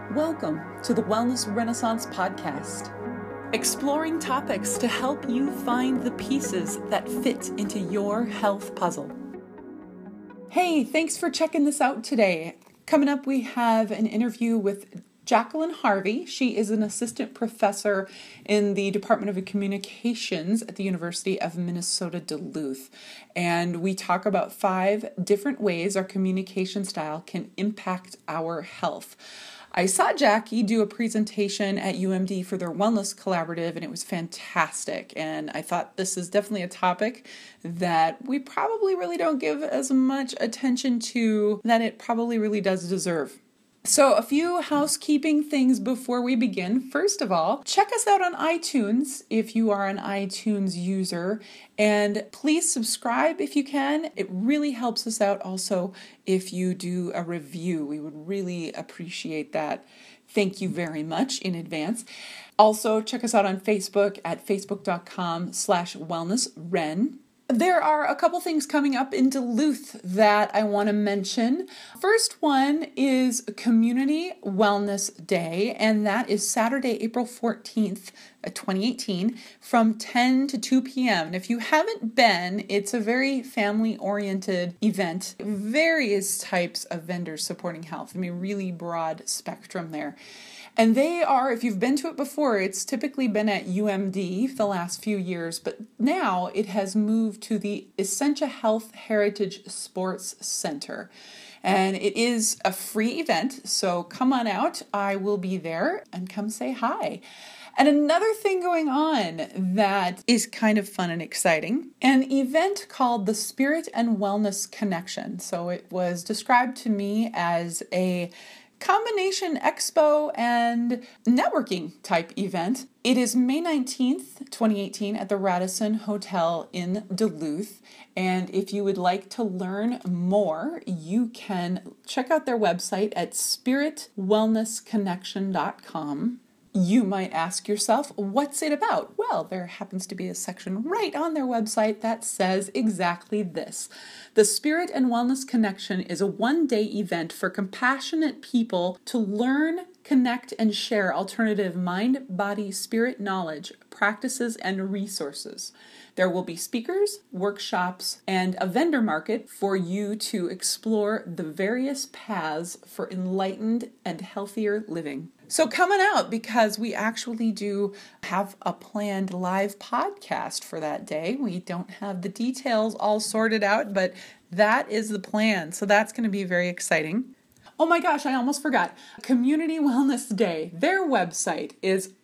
Welcome to the Wellness Renaissance Podcast, exploring topics to help you find the pieces that fit into your health puzzle. Hey, thanks for checking this out today. Coming up, we have an interview with Jacqueline Harvey. She is an assistant professor in the Department of Communications at the University of Minnesota Duluth. And we talk about 5 different ways our communication style can impact our health. I saw Jackie do a presentation at UMD for their Wellness Collaborative, and it was fantastic. And I thought this is definitely a topic that we probably really don't give as much attention to that it probably really does deserve. So a few housekeeping things before we begin. First of all, check us out on iTunes if you are an iTunes user, and please subscribe if you can. It really helps us out also if you do a review. We would really appreciate that. Thank you very much in advance. Also, check us out on Facebook at facebook.com/wellnessren. There are a couple things coming up in Duluth that I want to mention. First one is Community Wellness Day, and that is Saturday, April 14th, 2018, from 10 to 2 p.m. And if you haven't been, it's a very family-oriented event. Various types of vendors supporting health. I mean, really broad spectrum there. And they are, if you've been to it before, it's typically been at UMD for the last few years, but now it has moved to the Essentia Health Heritage Sports Center. And it is a free event, so come on out. I will be there, and come say hi. And another thing going on that is kind of fun and exciting, an event called the Spirit and Wellness Connection. So it was described to me as a combination expo and networking type event. It is May 19th, 2018 at the Radisson Hotel in Duluth. And if you would like to learn more, you can check out their website at spiritwellnessconnection.com. You might ask yourself, what's it about? Well, there happens to be a section right on their website that says exactly this. The Spirit and Wellness Connection is a one-day event for compassionate people to learn, connect, and share alternative mind, body, spirit knowledge, practices, and resources. There will be speakers, workshops, and a vendor market for you to explore the various paths for enlightened and healthier living. So come on out, because we actually do have a planned live podcast for that day. We don't have the details all sorted out, but that is the plan. So that's going to be very exciting. Oh my gosh, I almost forgot. Community Wellness Day. Their website is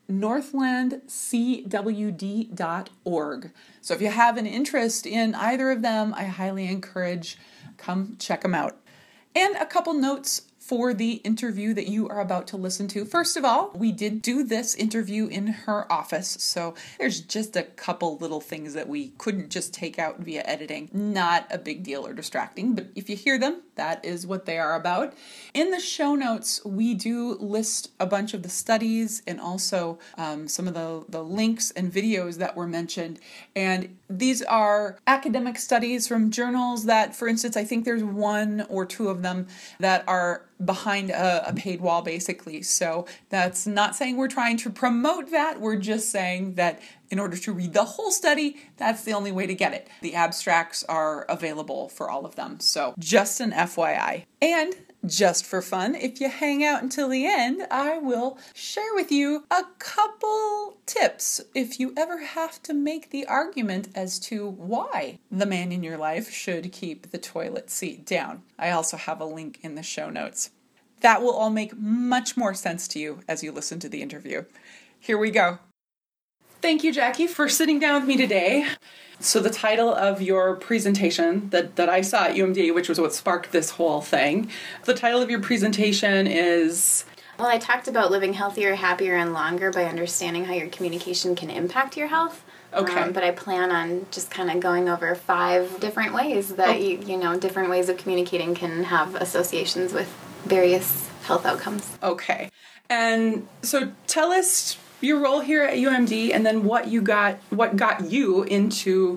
northlandcwd.org. So if you have an interest in either of them, I highly encourage come check them out. And a couple notes for the interview that you are about to listen to. First of all, we did do this interview in her office, so there's just a couple little things that we couldn't just take out via editing. Not a big deal or distracting, but if you hear them, that is what they are about. In the show notes, we do list a bunch of the studies and also some of the links and videos that were mentioned. And these are academic studies from journals that, for instance, I think there's 1 or 2 of them that are behind a paid wall, basically. So that's not saying we're trying to promote that. We're just saying that in order to read the whole study, that's the only way to get it. The abstracts are available for all of them. So just an FYI. And just for fun, if you hang out until the end, I will share with you a couple tips if you ever have to make the argument as to why the man in your life should keep the toilet seat down. I also have a link in the show notes. That will all make much more sense to you as you listen to the interview. Here we go. Thank you, Jackie, for sitting down with me today. So the title of your presentation that I saw at UMD, which was what sparked this whole thing, the title of your presentation is... Well, I talked about living healthier, happier, and longer by understanding how your communication can impact your health. Okay. But I plan on just kind of going over 5 different ways that, different ways of communicating can have associations with various health outcomes. Okay. And so tell us your role here at UMD, and then what got you into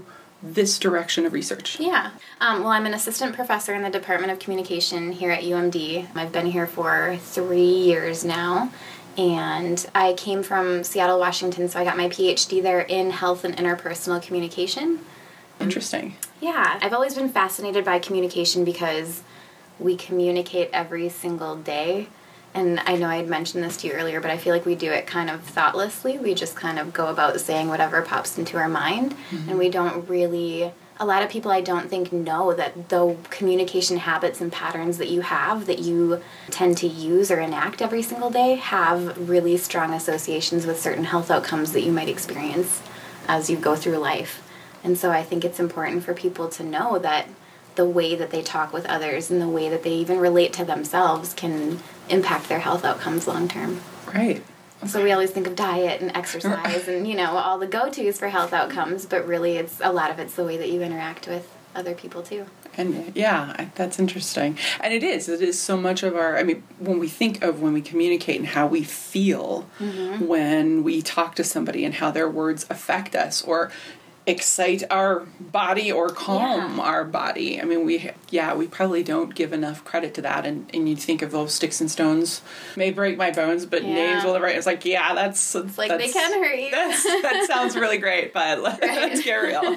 this direction of research? Yeah. Well, I'm an assistant professor in the Department of Communication here at UMD. I've been here for 3 years now. And I came from Seattle, Washington, so I got my PhD there in health and interpersonal communication. Interesting. Yeah. I've always been fascinated by communication because we communicate every single day. And I know I had mentioned this to you earlier, but I feel like we do it kind of thoughtlessly. We just kind of go about saying whatever pops into our mind. And we don't really... A lot of people, I don't think, know that the communication habits and patterns that you have, that you tend to use or enact every single day, have really strong associations with certain health outcomes that you might experience as you go through life. And so I think it's important for people to know that the way that they talk with others and the way that they even relate to themselves can impact their health outcomes long term. Right. So we always think of diet and exercise and, you know, all the go-tos for health outcomes, but really a lot of it's the way that you interact with other people too. And yeah, that's interesting. And it is so much of our, I mean, when we communicate and how we feel when we talk to somebody and how their words affect us or excite our body or calm our body. I mean, we probably don't give enough credit to that. And you think of those sticks and stones may break my bones, but names will never. It's like, that's like they can hurt you. That sounds really great, but let's get real.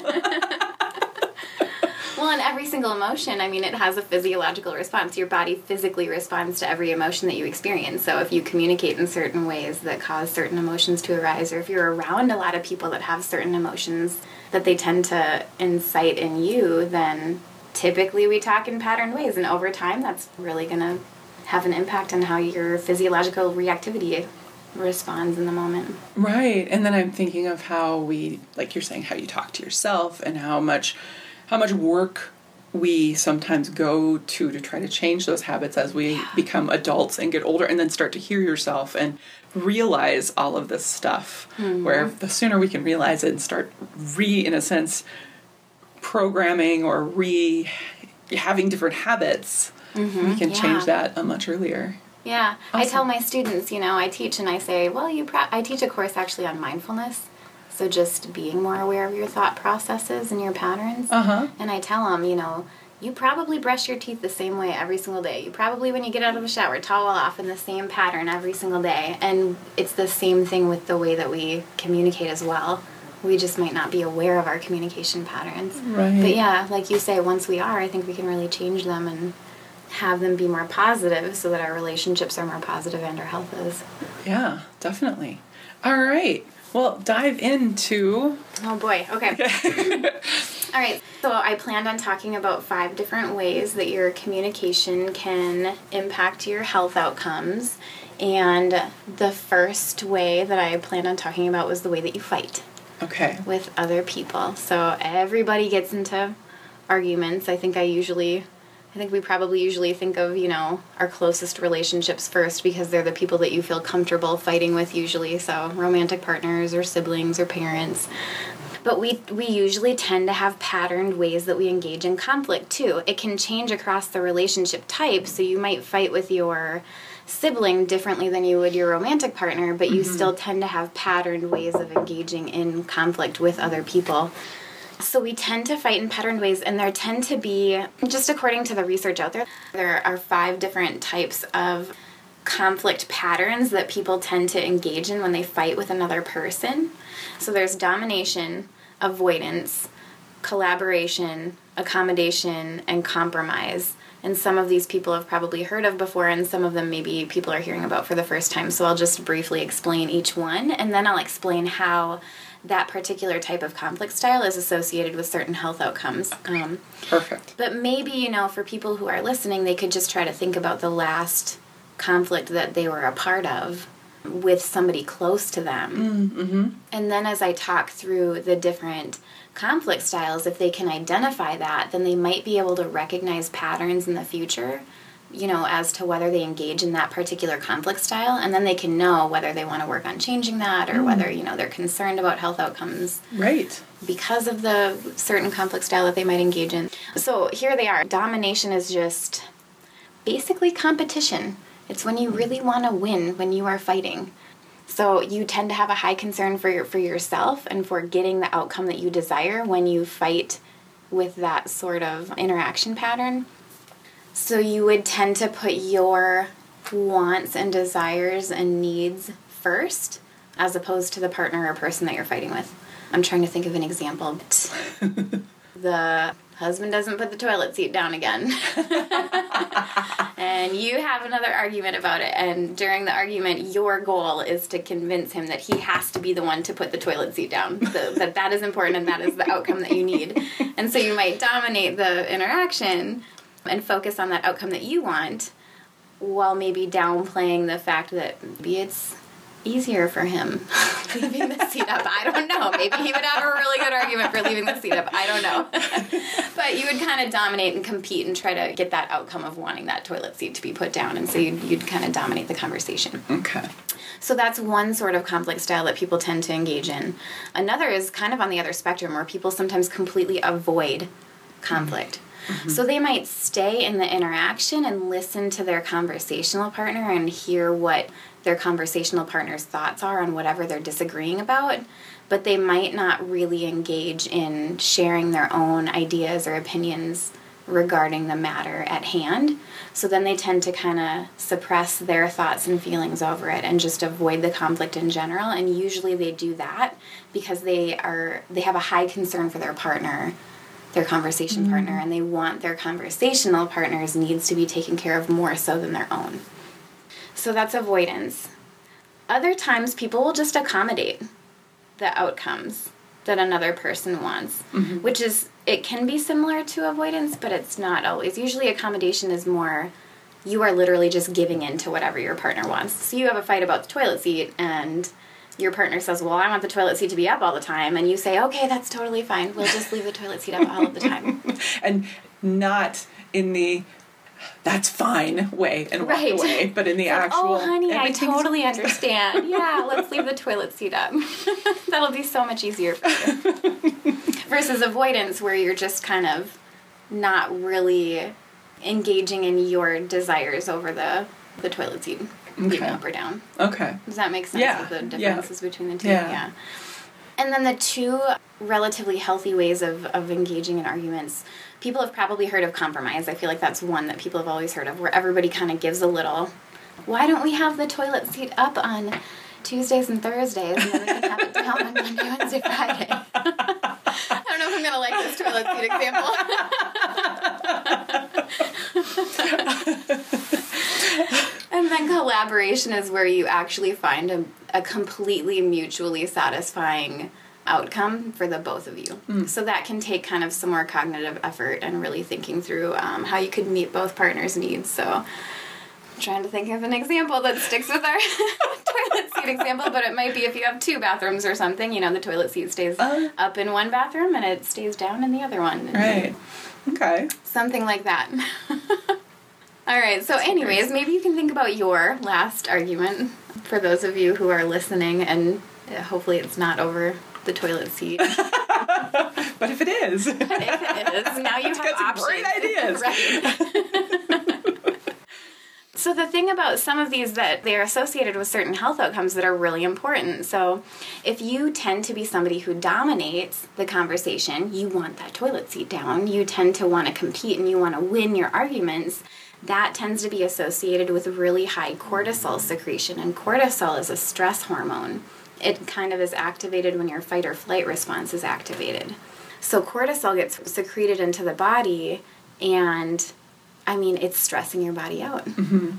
Well, and every single emotion, I mean, it has a physiological response. Your body physically responds to every emotion that you experience. So if you communicate in certain ways that cause certain emotions to arise, or if you're around a lot of people that have certain emotions that they tend to incite in you, then typically we talk in patterned ways. And over time, that's really going to have an impact on how your physiological reactivity responds in the moment. Right. And then I'm thinking of how we, like you're saying, how you talk to yourself and how much work we sometimes go to try to change those habits as we become adults and get older and then start to hear yourself and realize all of this stuff. Where the sooner we can realize it and start in a sense, programming or having different habits, we can change that much earlier. Yeah. Awesome. I tell my students, you know, I teach and I say, well, I teach a course actually on mindfulness. So just being more aware of your thought processes and your patterns. And I tell them, you know, you probably brush your teeth the same way every single day. You probably, when you get out of the shower, towel off in the same pattern every single day. And it's the same thing with the way that we communicate as well. We just might not be aware of our communication patterns. Right. But yeah, like you say, once we are, I think we can really change them and have them be more positive so that our relationships are more positive and our health is. Yeah, definitely. All right. Well, dive into... Oh boy, okay. All right, so I planned on talking about 5 different ways that your communication can impact your health outcomes. And the first way that I planned on talking about was the way that you fight. Okay. With other people. So everybody gets into arguments. I think we probably usually think of, you know, our closest relationships first because they're the people that you feel comfortable fighting with usually. So romantic partners or siblings or parents. But we usually tend to have patterned ways that we engage in conflict too. It can change across the relationship type. So you might fight with your sibling differently than you would your romantic partner, but you still tend to have patterned ways of engaging in conflict with other people. So we tend to fight in patterned ways, and there tend to be, just according to the research out there are 5 different types of conflict patterns that people tend to engage in when they fight with another person. So there's domination, avoidance, collaboration, accommodation, and compromise. And some of these people have probably heard of before, and some of them maybe people are hearing about for the first time. So I'll just briefly explain each one, and then I'll explain how that particular type of conflict style is associated with certain health outcomes. Perfect. But maybe, you know, for people who are listening, they could just try to think about the last conflict that they were a part of with somebody close to them. And then as I talk through the different conflict styles, if they can identify that, then they might be able to recognize patterns in the future, you know, as to whether they engage in that particular conflict style, and then they can know whether they want to work on changing that or whether, you know, they're concerned about health outcomes. Right. Because of the certain conflict style that they might engage in. So here they are. Domination is just basically competition. It's when you really want to win when you are fighting. So you tend to have a high concern for yourself and for getting the outcome that you desire when you fight with that sort of interaction pattern. So you would tend to put your wants and desires and needs first, as opposed to the partner or person that you're fighting with. I'm trying to think of an example. The husband doesn't put the toilet seat down again. And you have another argument about it. And during the argument, your goal is to convince him that he has to be the one to put the toilet seat down. That is important and that is the outcome that you need. And so you might dominate the interaction and focus on that outcome that you want, while maybe downplaying the fact that maybe it's easier for him leaving the seat up. I don't know. Maybe he would have a really good argument for leaving the seat up. I don't know. But you would kind of dominate and compete and try to get that outcome of wanting that toilet seat to be put down. And so you'd kind of dominate the conversation. Okay. So that's one sort of conflict style that people tend to engage in. Another is kind of on the other spectrum, where people sometimes completely avoid conflict. Mm-hmm. So they might stay in the interaction and listen to their conversational partner and hear what their conversational partner's thoughts are on whatever they're disagreeing about, but they might not really engage in sharing their own ideas or opinions regarding the matter at hand. So then they tend to kind of suppress their thoughts and feelings over it and just avoid the conflict in general. And usually they do that because they have a high concern for their partner, their conversation partner, and they want their conversational partner's needs to be taken care of more so than their own. So that's avoidance. Other times people will just accommodate the outcomes that another person wants, which is, it can be similar to avoidance, but it's not always. Usually accommodation is more, you are literally just giving in to whatever your partner wants. So you have a fight about the toilet seat, and your partner says, well, I want the toilet seat to be up all the time. And you say, okay, that's totally fine. We'll just leave the toilet seat up all of the time. And not in the, that's fine way and walk away, but in the actual, oh, honey, I totally understand. Yeah, let's leave the toilet seat up. That'll be so much easier for you. Versus avoidance, where you're just kind of not really engaging in your desires over the toilet seat. Being up or down. Okay. Does that make sense of the differences between the two? Yeah. And then the two relatively healthy ways of engaging in arguments, people have probably heard of compromise. I feel like that's one that people have always heard of, where everybody kind of gives a little, why don't we have the toilet seat up on Tuesdays and Thursdays, and then we can have it down on Monday, Wednesday, Friday? I don't know if I'm going to like this toilet seat example. And then collaboration is where you actually find a completely mutually satisfying outcome for the both of you. So that can take kind of some more cognitive effort and really thinking through how you could meet both partners' needs. So I'm trying to think of an example that sticks with our toilet seat example, but it might be if you have two bathrooms or something, the toilet seat stays up in one bathroom and it stays down in the other one. Right. Okay. Something like that. All right, so anyways, maybe you can think about your last argument for those of you who are listening, and hopefully it's not over the toilet seat. But if it is. Now you have options. Great ideas. Right. So the thing about some of these, that they're associated with certain health outcomes that are really important. So if you tend to be somebody who dominates the conversation, you want that toilet seat down, you tend to want to compete and you want to win your arguments, that tends to be associated with really high cortisol secretion. And cortisol is a stress hormone. It kind of is activated when your fight or flight response is activated. So cortisol gets secreted into the body, and it's stressing your body out.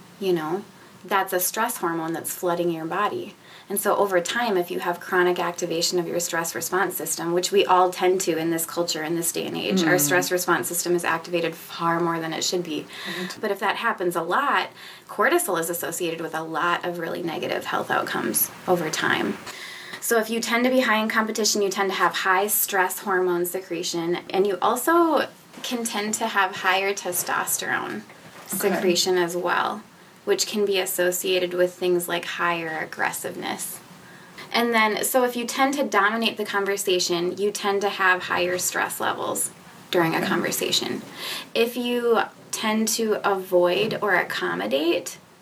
That's a stress hormone that's flooding your body. And so over time, if you have chronic activation of your stress response system, which we all tend to in this culture, in this day and age, our stress response system is activated far more than it should be. Right. But if that happens a lot, cortisol is associated with a lot of really negative health outcomes over time. So if you tend to be high in competition, you tend to have high stress hormone secretion, and you also can tend to have higher testosterone secretion as well, which can be associated with things like higher aggressiveness. And then, so if you tend to dominate the conversation, you tend to have higher stress levels during a conversation. If you tend to avoid or accommodate,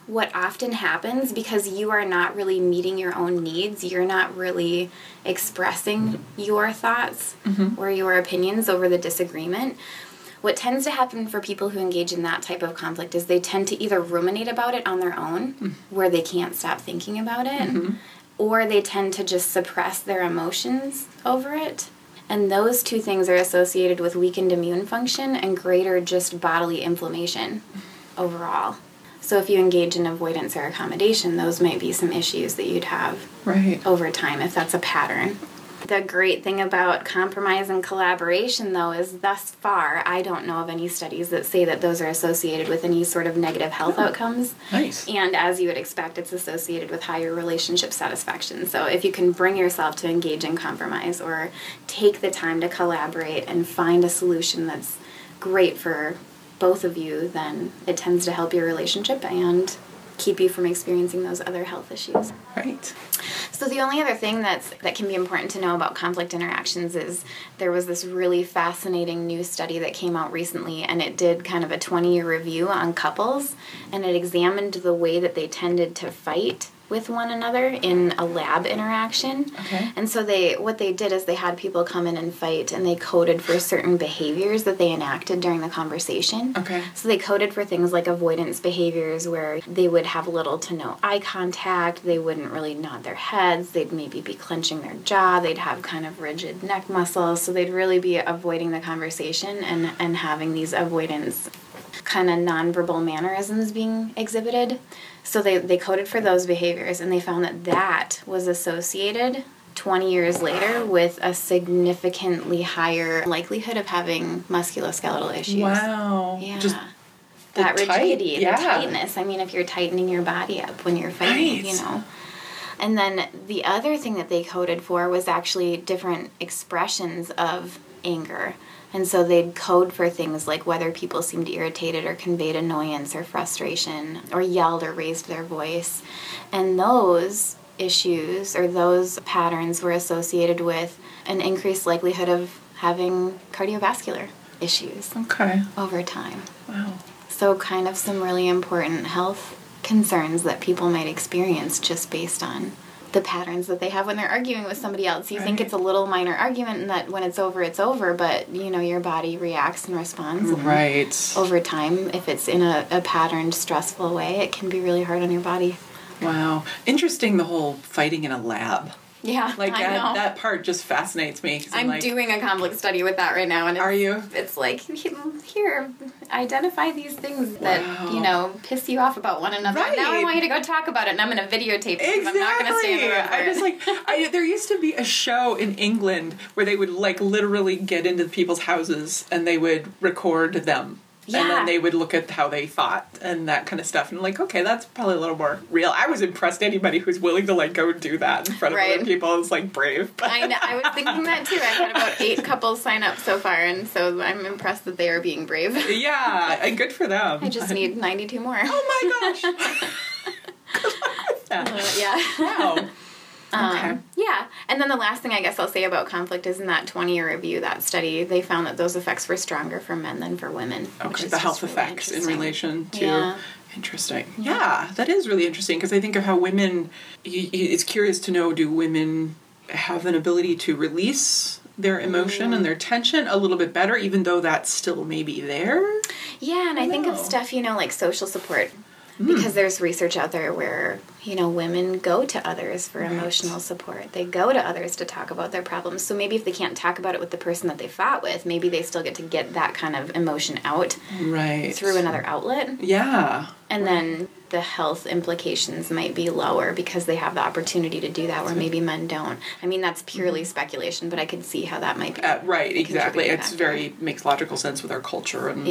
what often happens, because you are not really meeting your own needs, you're not really expressing your thoughts or your opinions over the disagreement. What tends to happen for people who engage in that type of conflict is they tend to either ruminate about it on their own, where they can't stop thinking about it, or they tend to just suppress their emotions over it. And those two things are associated with weakened immune function and greater just bodily inflammation overall. So if you engage in avoidance or accommodation, those might be some issues that you'd have over time if that's a pattern. The great thing about compromise and collaboration, though, is thus far, I don't know of any studies that say that those are associated with any sort of negative health outcomes. Nice. And as you would expect, it's associated with higher relationship satisfaction. So if you can bring yourself to engage in compromise or take the time to collaborate and find a solution that's great for both of you, then it tends to help your relationship and keep you from experiencing those other health issues. Right. So the only other thing that can be important to know about conflict interactions is there was this really fascinating new study that came out recently, and it did kind of a 20-year review on couples, and it examined the way that they tended to fight with one another in a lab interaction. Okay. And so what they did is they had people come in and fight, and they coded for certain behaviors that they enacted during the conversation. Okay. So they coded for things like avoidance behaviors, where they would have little to no eye contact, they wouldn't really nod their heads, they'd maybe be clenching their jaw, they'd have kind of rigid neck muscles, so they'd really be avoiding the conversation and having these avoidance kind of nonverbal mannerisms being exhibited. So they coded for those behaviors, and they found that was associated 20 years later with a significantly higher likelihood of having musculoskeletal issues. Wow. Yeah. Just that rigidity, the tightness. I mean, if you're tightening your body up when you're fighting, you know. And then the other thing that they coded for was actually different expressions of anger. And so they'd code for things like whether people seemed irritated or conveyed annoyance or frustration or yelled or raised their voice. And those issues or those patterns were associated with an increased likelihood of having cardiovascular issues over time. Wow. So kind of some really important health concerns that people might experience just based on the patterns that they have when they're arguing with somebody else. You think it's a little minor argument and that when it's over, but, you know, your body reacts and responds. And over time, if it's in a patterned, stressful way, it can be really hard on your body. Wow. Interesting, the whole fighting in a lab. Yeah, like I know. That part just fascinates me. I'm like, doing a conflict study with that right now. And are you? It's like, here, identify these things that, you know, piss you off about one another. Right. Now I want you to go talk about it, and I'm going to videotape it because I'm not going to stay in the room for it. There used to be a show in England where they would, like, literally get into people's houses and they would record them. Yeah. And then they would look at how they fought and that kind of stuff. And I'm like, okay, that's probably a little more real. I was impressed anybody who's willing to, like, go do that in front of other people is, like, brave. I know. I was thinking that, too. I've had about 8 couples sign up so far, and so I'm impressed that they are being brave. Yeah, and good for them. I just need 92 more. Oh, my gosh. Good luck with that. Yeah. Wow. Okay. Yeah. And then the last thing I guess I'll say about conflict is in that 20-year review, that study, they found that those effects were stronger for men than for women. Okay, the health really effects in relation to... Yeah. Interesting. Yeah, that is really interesting because I think of how women... It's curious to know, do women have an ability to release their emotion and their tension a little bit better, even though that's still maybe there? Yeah, and I think of stuff, you know, like social support. Because there's research out there where, you know, women go to others for emotional support. They go to others to talk about their problems. So maybe if they can't talk about it with the person that they fought with, maybe they still get to get that kind of emotion out through another outlet. Yeah. And then the health implications might be lower because they have the opportunity to do that where maybe men don't. I mean, that's purely speculation, but I could see how that might be. Right, exactly. It's makes logical sense with our culture. And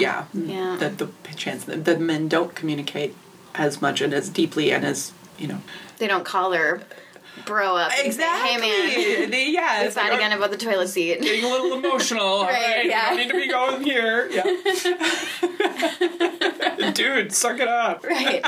that the chance that men don't communicate as much and as deeply and as, you know. They don't call their bro up and say, hey man, we fought again about the toilet seat. Getting a little emotional. Right, yeah. You need to be going here. Yeah. Dude, suck it up. Right.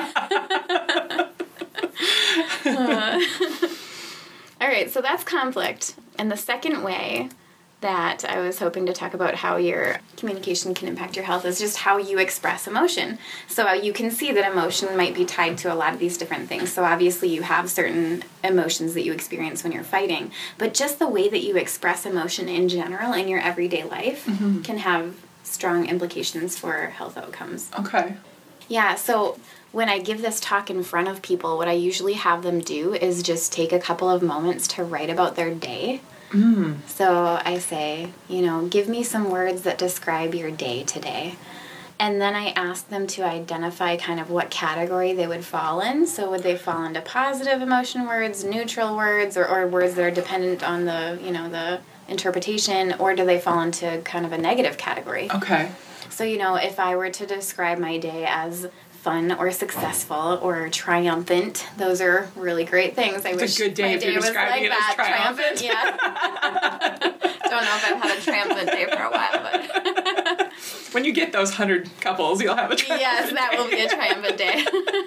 All right, so that's conflict. And the second way that I was hoping to talk about how your communication can impact your health is just how you express emotion. So you can see that emotion might be tied to a lot of these different things. So obviously you have certain emotions that you experience when you're fighting, but just the way that you express emotion in general in your everyday life can have strong implications for health outcomes. Okay. Yeah, so when I give this talk in front of people, what I usually have them do is just take a couple of moments to write about their day. So I say, give me some words that describe your day today. And then I ask them to identify kind of what category they would fall in. So would they fall into positive emotion words, neutral words, or words that are dependent on the interpretation, or do they fall into kind of a negative category? Okay. So, if I were to describe my day as fun or successful or triumphant, those are really great things. I wish a good day my if you're describing it as triumphant. Yeah. Don't know if I've had a triumphant day for a while, but when you get those 100 couples, you'll have a triumphant yes, that will be a triumphant day.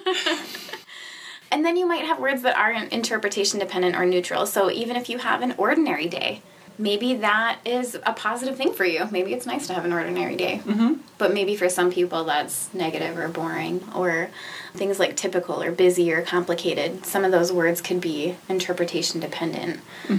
And then you might have words that aren't interpretation dependent or neutral. So even if you have an ordinary day, maybe that is a positive thing for you. Maybe it's nice to have an ordinary day. But maybe for some people that's negative or boring, or things like typical or busy or complicated. Some of those words could be interpretation dependent.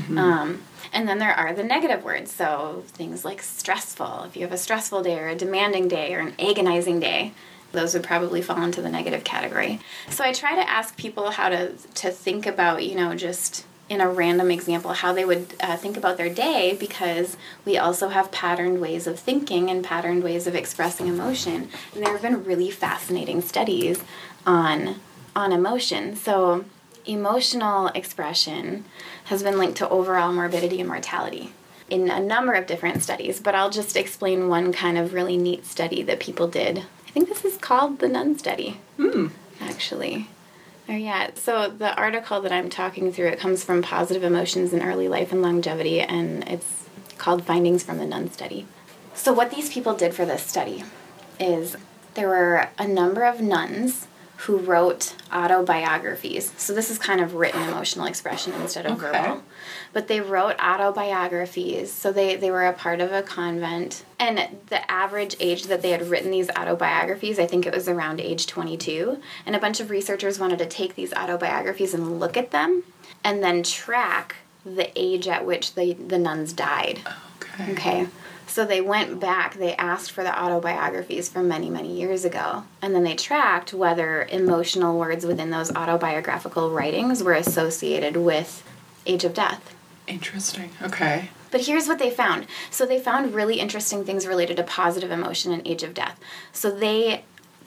And then there are the negative words. So things like stressful. If you have a stressful day or a demanding day or an agonizing day, those would probably fall into the negative category. So I try to ask people how to think about, just in a random example, how they would think about their day, because we also have patterned ways of thinking and patterned ways of expressing emotion. And there have been really fascinating studies on emotion. So emotional expression has been linked to overall morbidity and mortality in a number of different studies, but I'll just explain one kind of really neat study that people did. I think this is called the Nun Study, actually. Or yeah, so the article that I'm talking through, it comes from Positive Emotions in Early Life and Longevity, and it's called Findings from the Nun Study. So what these people did for this study is there were a number of nuns who wrote autobiographies. So this is kind of written emotional expression instead of verbal. But they wrote autobiographies. So they were a part of a convent. And the average age that they had written these autobiographies, I think it was around age 22. And a bunch of researchers wanted to take these autobiographies and look at them and then track the age at which the nuns died. Okay. So they went back, they asked for the autobiographies from many, many years ago, and then they tracked whether emotional words within those autobiographical writings were associated with age of death. Interesting. Okay. But here's what they found. So they found really interesting things related to positive emotion and age of death. So they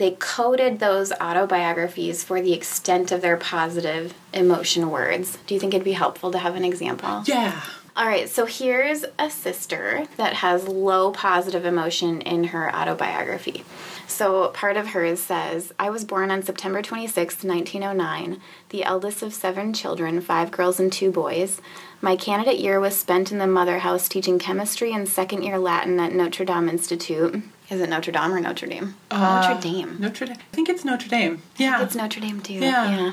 coded those autobiographies for the extent of their positive emotion words. Do you think it'd be helpful to have an example? Yeah. All right, so here's a sister that has low positive emotion in her autobiography. So part of hers says, I was born on September 26, 1909, the eldest of 7 children, 5 girls and 2 boys. My candidate year was spent in the mother house teaching chemistry and second year Latin at Notre Dame Institute. Is it Notre Dame or Notre Dame? Notre Dame. Notre Dame. I think it's Notre Dame. Yeah. It's Notre Dame too. Yeah.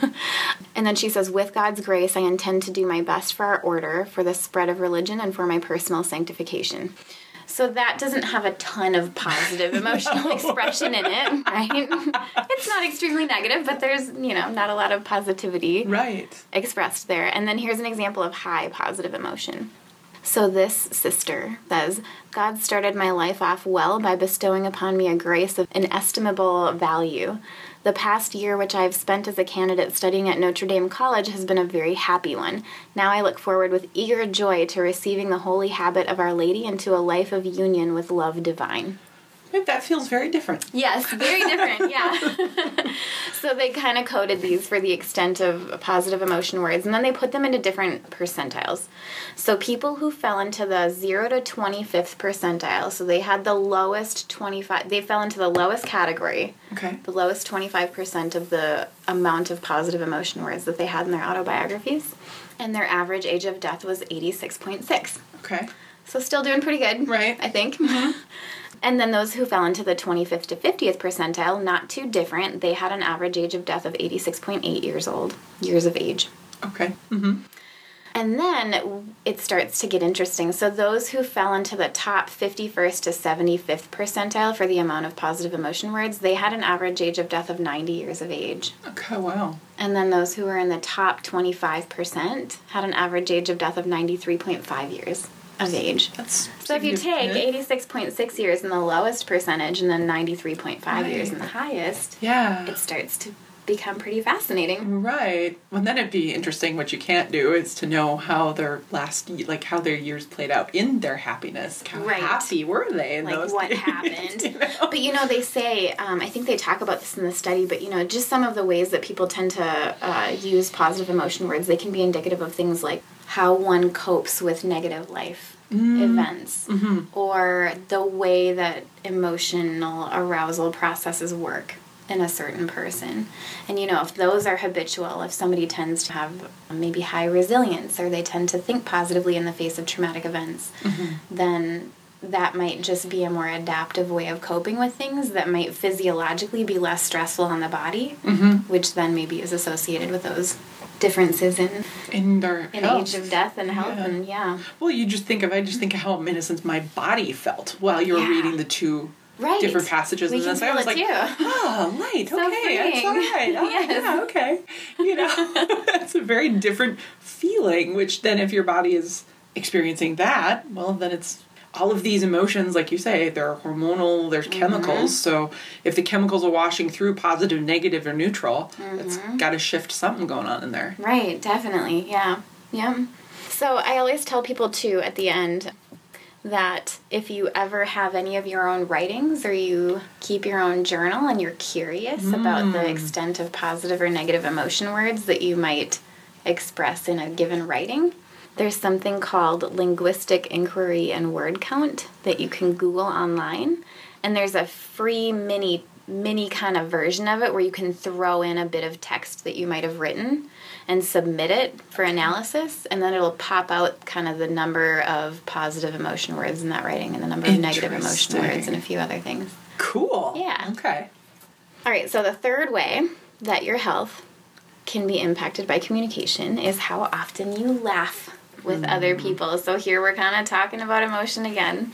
And then she says, with God's grace, I intend to do my best for our order, for the spread of religion, and for my personal sanctification. So that doesn't have a ton of positive emotional expression in it, right? It's not extremely negative, but there's, not a lot of positivity expressed there. And then here's an example of high positive emotion. So this sister says, God started my life off well by bestowing upon me a grace of inestimable value. The past year which I have spent as a candidate studying at Notre Dame College has been a very happy one. Now I look forward with eager joy to receiving the holy habit of Our Lady into a life of union with love divine. That feels very different. Yes, very different, yeah. So they kind of coded these for the extent of positive emotion words, and then they put them into different percentiles. So people who fell into the 0 to 25th percentile, so they had the lowest 25, they fell into the lowest category, the lowest 25% of the amount of positive emotion words that they had in their autobiographies, and their average age of death was 86.6. Okay. So still doing pretty good, right? I think. And then those who fell into the 25th to 50th percentile, not too different. They had an average age of death of 86.8 years of age. Okay. And then it starts to get interesting. So those who fell into the top 51st to 75th percentile for the amount of positive emotion words, they had an average age of death of 90 years of age. Okay, wow. And then those who were in the top 25% had an average age of death of 93.5 years of age. That's so if you take 86.6 years in the lowest percentage and then 93.5 years in the highest, it starts to become pretty fascinating. Right. Well, then it'd be interesting. What you can't do is to know how their how their years played out in their happiness. How happy were they in those what years, happened. You know? But, they say, I think they talk about this in the study, but, just some of the ways that people tend to use positive emotion words, they can be indicative of things like how one copes with negative life events, or the way that emotional arousal processes work in a certain person. And if those are habitual, if somebody tends to have maybe high resilience, or they tend to think positively in the face of traumatic events, then that might just be a more adaptive way of coping with things that might physiologically be less stressful on the body, which then maybe is associated with those differences in their age of death and health. And well, I just think of how, in essence, my body felt while you were reading the two different passages in this. I was like, light, so okay, freeing. that's all right. Oh, yes. Yeah, okay. It's a very different feeling, which then if your body is experiencing that, well, then it's all of these emotions, like you say, they're hormonal, there's chemicals. So if the chemicals are washing through positive, negative, or neutral, it's got to shift something going on in there. Right, definitely. Yeah. So I always tell people, too, at the end, that if you ever have any of your own writings or you keep your own journal and you're curious about the extent of positive or negative emotion words that you might express in a given writing, there's something called linguistic inquiry and word count that you can Google online. And there's a free mini kind of version of it where you can throw in a bit of text that you might have written and submit it for analysis, and then it'll pop out kind of the number of positive emotion words in that writing and the number of negative emotion words and a few other things. Cool. Yeah. Okay. All right, so the third way that your health can be impacted by communication is how often you laugh with other people. So here we're kind of talking about emotion again.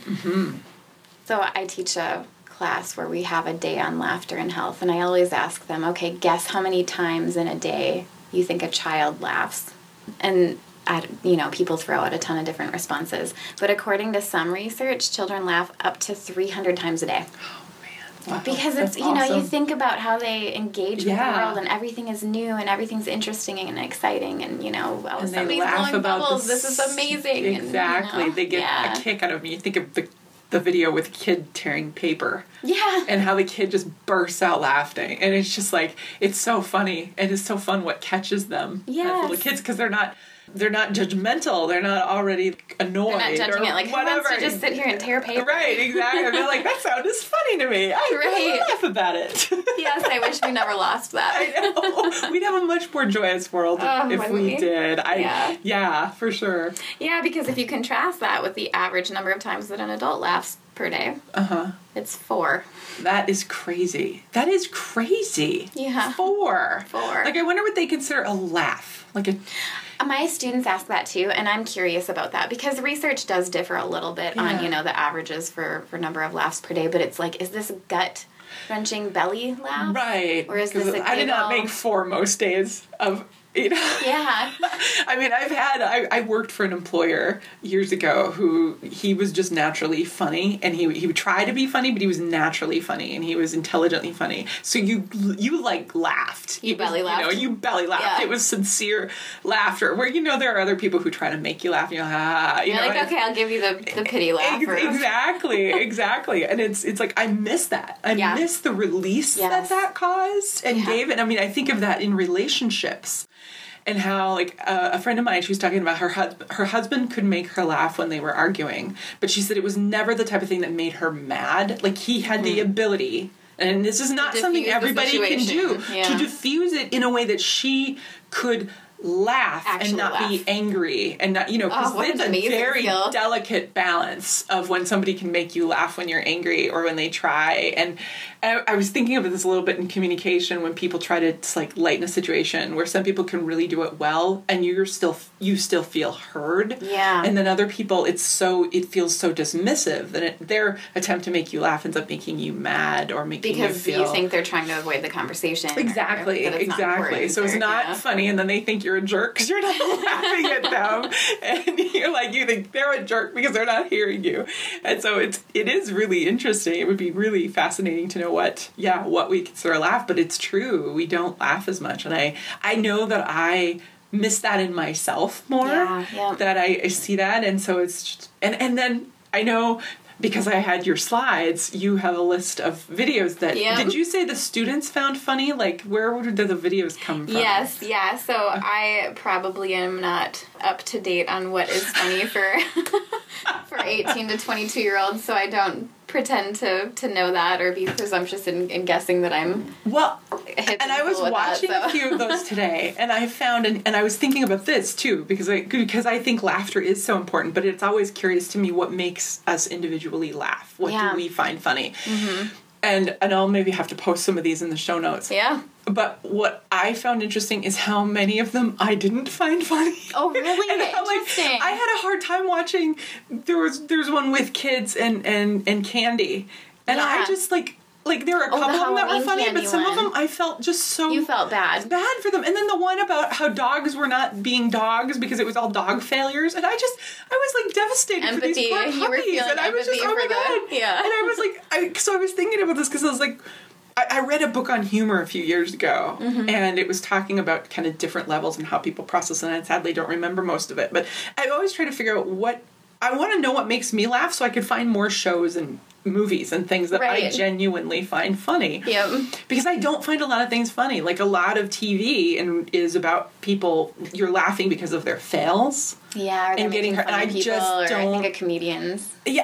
So I teach a class where we have a day on laughter and health, and I always ask them, okay, guess how many times in a day you think a child laughs. And people throw out a ton of different responses. But according to some research, children laugh up to 300 times a day. Wow, because it's, awesome. You think about how they engage with the world, and everything is new and everything's interesting and exciting, and, and somebody's blowing bubbles, this is amazing. Exactly. And, they get a kick out of me. You think of the video with a kid tearing paper. Yeah. And how the kid just bursts out laughing. And it's just like, it's so funny. And it's so fun what catches them as little kids, because they're not judgmental. They're not already annoyed. They're not judging it. Like, whatever. Who wants to just sit here and tear paper? Right, exactly. They're like, that sound is funny to me. I really laugh about it. Yes, I wish we never lost that. I know. We'd have a much more joyous world if we did. Yeah, for sure. Yeah, because if you contrast that with the average number of times that an adult laughs per day, it's 4. That is crazy. Yeah. 4. Like, I wonder what they consider a laugh. My students ask that too, and I'm curious about that because research does differ a little bit on, the averages for number of laughs per day, but it's like, is this gut-wrenching belly laugh? Right. Or is this a giggle? I did not make 4 most days of... Yeah. I mean, I worked for an employer years ago who he was just naturally funny, and he would try to be funny, but he was naturally funny, and he was intelligently funny. So you laughed. You belly laughed. You belly laughed. Yeah. It was sincere laughter. Where there are other people who try to make you laugh. And you're like, okay, I'll give you the pity laugh. Exactly. And it's like, I miss that. I miss the release that caused and gave it. I mean, I think of that in relationships. And how, a friend of mine, she was talking about her husband could make her laugh when they were arguing. But she said it was never the type of thing that made her mad. Like, he had the ability, and this is not something everybody can do, to diffuse it in a way that she could laugh and not be angry. And not, because it's a very delicate balance of when somebody can make you laugh when you're angry or when they try. And I was thinking of this a little bit in communication when people try to like lighten a situation where some people can really do it well and you still feel heard. Yeah. And then other people, it feels so dismissive that their attempt to make you laugh ends up making you mad or making you feel... you think they're trying to avoid the conversation. Exactly. So it's not funny, and then they think you're a jerk because you're not laughing at them. And you think they're a jerk because they're not hearing you. And so it is really interesting. It would be really fascinating to know what we consider a laugh, but it's true. We don't laugh as much. And I know that I miss that in myself more. Yeah. That I see that. And so it's just, and then I know because I had your slides, you have a list of videos that... Yep. Did you say the students found funny? Like, where did the videos come from? Yes, yeah. So I probably am not up to date on what is funny for 18 to 22-year-olds, so I don't pretend to know that or be presumptuous in guessing that I'm hip and I was watching a few of those today, and I found, and I was thinking about this too, because I think laughter is so important, but it's always curious to me what makes us individually laugh. What do we find funny? Mm-hmm. And I'll maybe have to post some of these in the show notes. Yeah. But what I found interesting is how many of them I didn't find funny. Oh, really? And Interesting. I had a hard time watching. There's one with kids and candy, and I just there were a couple of them that were funny, but some of them I felt just so... You felt bad for them. And then the one about how dogs were not being dogs because it was all dog failures, and I was devastated for these poor puppies. You were feeling and I was just, oh my God. Yeah. And I was I was thinking about this because I was like, I read a book on humor a few years ago, mm-hmm. and it was talking about kind of different levels and how people process it, and I sadly don't remember most of it. But I always try to figure out I want to know what makes me laugh so I could find more shows and movies and things that I genuinely find funny. Yep. Because I don't find a lot of things funny. Like, a lot of TV is about people, you're laughing because of their fails. Yeah, or and getting hurt. And I just don't... I think of comedians. Yeah,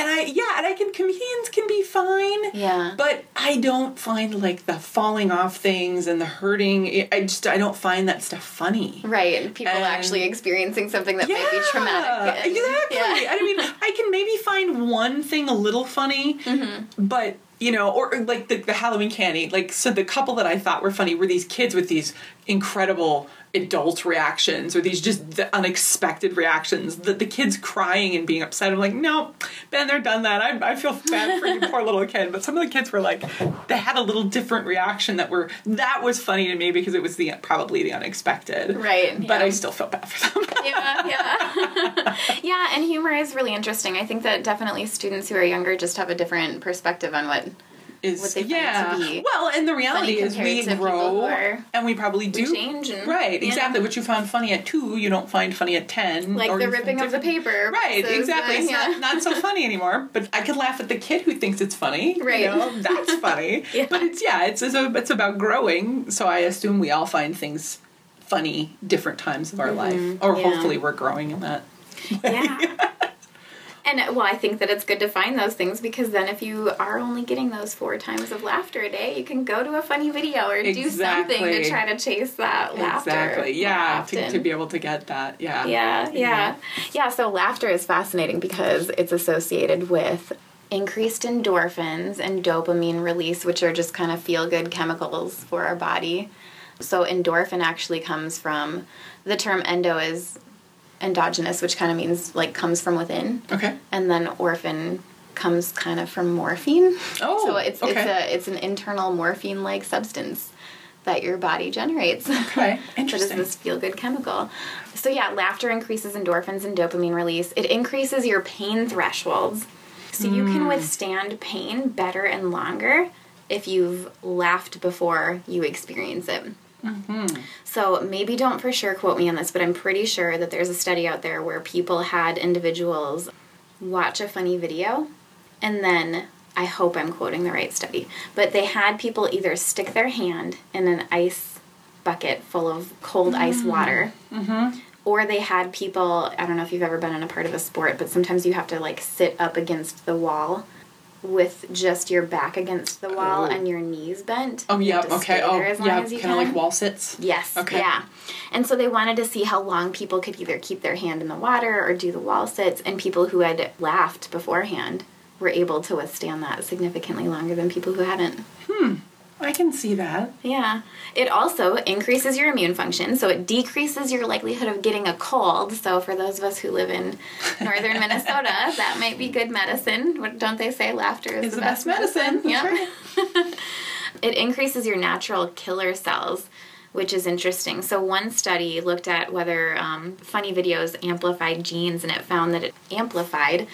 comedians can be fine. Yeah. But I don't find, the falling off things and the hurting. I don't find that stuff funny. Right. People actually experiencing something that might be traumatic. Exactly. Yeah. I mean, I can maybe find one thing a little funny, mm-hmm. but... or the Halloween candy. So the couple that I thought were funny were these kids with these incredible adult reactions, or these just unexpected reactions. The kids crying and being upset. I'm like, no, Ben, they're done that. I feel bad for you, poor little kid. But some of the kids were they had a little different reaction that was funny to me because it was probably the unexpected. Right. But I still felt bad for them. Yeah. Yeah, and humor is really interesting. I think that definitely students who are younger just have a different perspective on what they find to be. Well, and the reality is we grow and we probably do. We change. Right, exactly. What you found funny at 2, you don't find funny at 10. Like the ripping of the paper. Right, exactly. It's not so funny anymore, but I could laugh at the kid who thinks it's funny. Right. That's funny. Yeah. But it's about growing, so I assume we all find things funny different times of our life. Or hopefully we're growing in that way. Yeah. And, I think that it's good to find those things because then if you are only getting those 4 times of laughter a day, you can go to a funny video or do something to try to chase that laughter. Exactly, yeah, to be able to get that, Yeah, so laughter is fascinating because it's associated with increased endorphins and dopamine release, which are just kind of feel-good chemicals for our body. So endorphin actually comes from, the term endo is endogenous, which kind of means comes from within. Okay. And then orphan comes kind of from morphine. Oh, so it's an internal morphine-like substance that your body generates. Okay, interesting. That is this feel-good chemical. So laughter increases endorphins and dopamine release. It increases your pain thresholds. So you can withstand pain better and longer if you've laughed before you experience it. Mm-hmm. So maybe don't for sure quote me on this, but I'm pretty sure that there's a study out there where people had individuals watch a funny video, and then, I hope I'm quoting the right study, but they had people either stick their hand in an ice bucket full of cold ice water, or they had people, I don't know if you've ever been in a part of a sport, but sometimes you have to sit up against the wall with just your back against the wall and your knees bent. Oh, yeah, okay. Kind of like wall sits? Yes, okay. Yeah. And so they wanted to see how long people could either keep their hand in the water or do the wall sits, and people who had laughed beforehand were able to withstand that significantly longer than people who hadn't. I can see that. Yeah. It also increases your immune function, so it decreases your likelihood of getting a cold. So for those of us who live in northern Minnesota, that might be good medicine. What don't they say? Laughter is the best medicine. Yeah. Right. It increases your natural killer cells, which is interesting. So one study looked at whether funny videos amplified genes, and it found that it amplified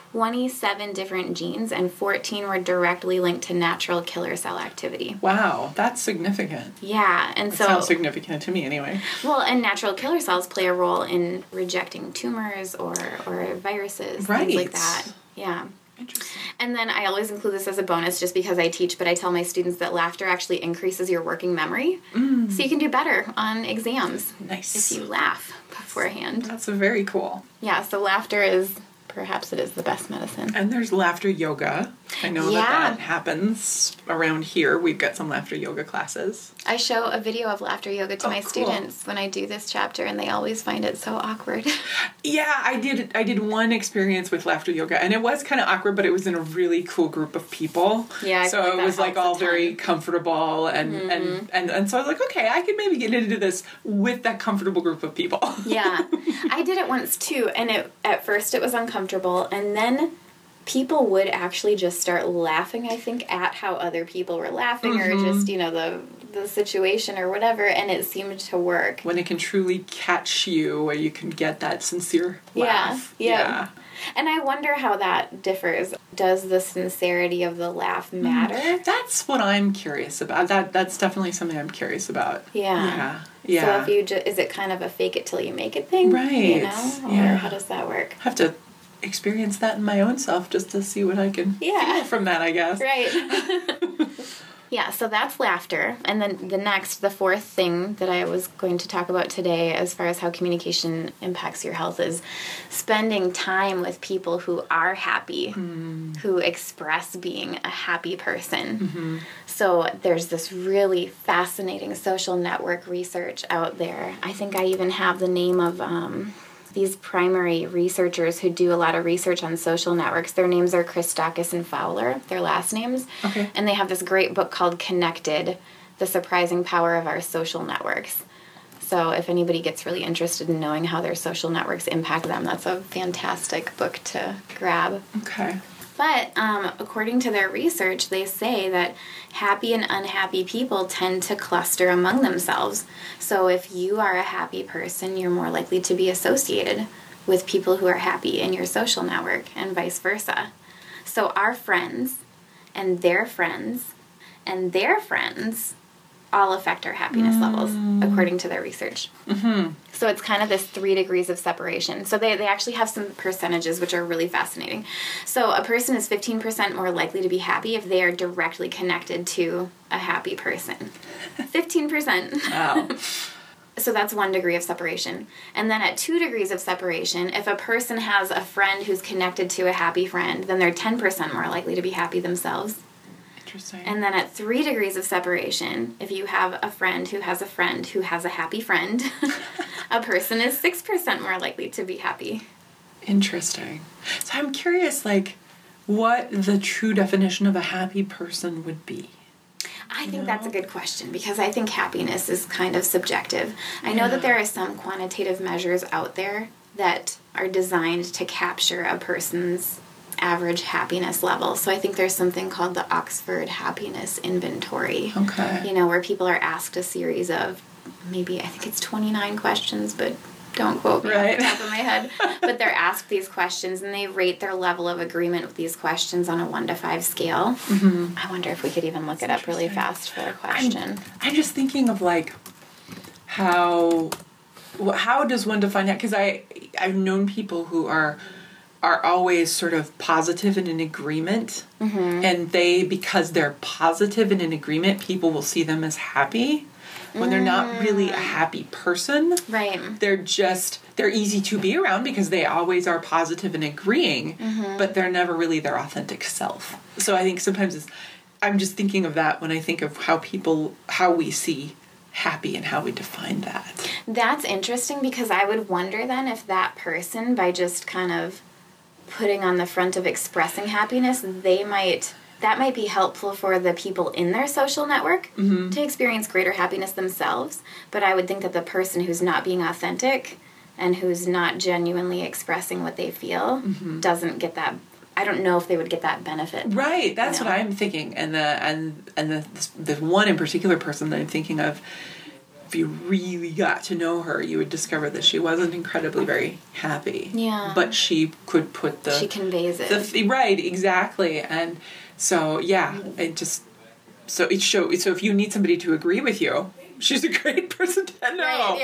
27 different genes, and 14 were directly linked to natural killer cell activity. Wow, that's significant. Yeah, and That so sounds significant to me anyway. well, and natural killer cells play a role in rejecting tumors or viruses, Right. things like that. Yeah. Interesting. And then I always include this as a bonus just because I teach, but I tell my students that laughter actually increases your working memory. So you can do better on exams Nice. if you laugh beforehand. That's very cool. Yeah, so laughter is, perhaps it is the best medicine. And there's laughter yoga. I know Yeah. that happens around here. We've got some laughter yoga classes. I show a video of laughter yoga to my cool. students when I do this chapter, and they always find it so awkward. Yeah, I did one experience with laughter yoga, and it was kind of awkward, but it was in a really cool group of people. Yeah, I so feel like it that was like helps a all ton. very comfortable, and so I was like, okay, I could maybe get into this with that comfortable group of people. Yeah, I did it once too, and at first it was uncomfortable, and then people would actually just start laughing, I think, at how other people were laughing, or just, the situation or whatever, and it seemed to work. When it can truly catch you, where you can get that sincere laugh. Yeah. And I wonder how that differs. Does the sincerity of the laugh matter? That's what I'm curious about. That's definitely something I'm curious about. Yeah. Yeah. So if is it kind of a fake it till you make it thing? Right. You know? Or Yeah. how does that work? I have to experience that in my own self just to see what I can feel from that, I guess. Right. Yeah, so that's laughter. And then the fourth thing that I was going to talk about today as far as how communication impacts your health is spending time with people who are happy, who express being a happy person. So there's this really fascinating social network research out there. I think I even have the name of these primary researchers who do a lot of research on social networks. Their names are Christakis and Fowler, their last names. Okay. And they have this great book called Connected, The Surprising Power of Our Social Networks. So if anybody gets really interested in knowing how their social networks impact them, that's a fantastic book to grab. Okay. But according to their research, they say that happy and unhappy people tend to cluster among themselves. So if you are a happy person, you're more likely to be associated with people who are happy in your social network, and vice versa. So our friends and their friends and their friends all affect our happiness levels, according to their research. So it's kind of this 3 degrees of separation. So they actually have some percentages which are really fascinating. So a person is 15% more likely to be happy if they are directly connected to a happy person. 15%. Wow. So that's 1 degree of separation. And then at 2 degrees of separation, if a person has a friend who's connected to a happy friend, then they're 10% more likely to be happy themselves. Interesting. And then at 3 degrees of separation, if you have a friend who has a happy friend, a person is 6% more likely to be happy. Interesting. So I'm curious, what the true definition of a happy person would be. I think that's a good question because I think happiness is kind of subjective. I know that there are some quantitative measures out there that are designed to capture a person's average happiness level. So I think there's something called the Oxford Happiness Inventory. Okay. Where people are asked a series of maybe, I think it's 29 questions, but don't quote me off the top of my head. But they're asked these questions and they rate their level of agreement with these questions on a 1 to 5 scale. I wonder if we could even look it up really fast for a question. I'm just thinking of how does one define that? Because I've known people who are always sort of positive and in agreement, and because they're positive and in agreement, people will see them as happy when they're not really a happy person. Right. They're easy to be around because they always are positive and agreeing, but they're never really their authentic self. So I think sometimes I'm just thinking of that when I think of how we see happy and how we define that. That's interesting because I would wonder then if that person, by just kind of putting on the front of expressing happiness, that might be helpful for the people in their social network to experience greater happiness themselves. But I would think that the person who's not being authentic and who's not genuinely expressing what they feel doesn't get that. I don't know if they would get that benefit. Right, that's what I'm thinking. And the one in particular person that I'm thinking of, if you really got to know her, you would discover that she wasn't incredibly very happy. Yeah. But she could put she conveys it. Right, exactly. And so, yeah, so if you need somebody to agree with you, she's a great person to know. Right,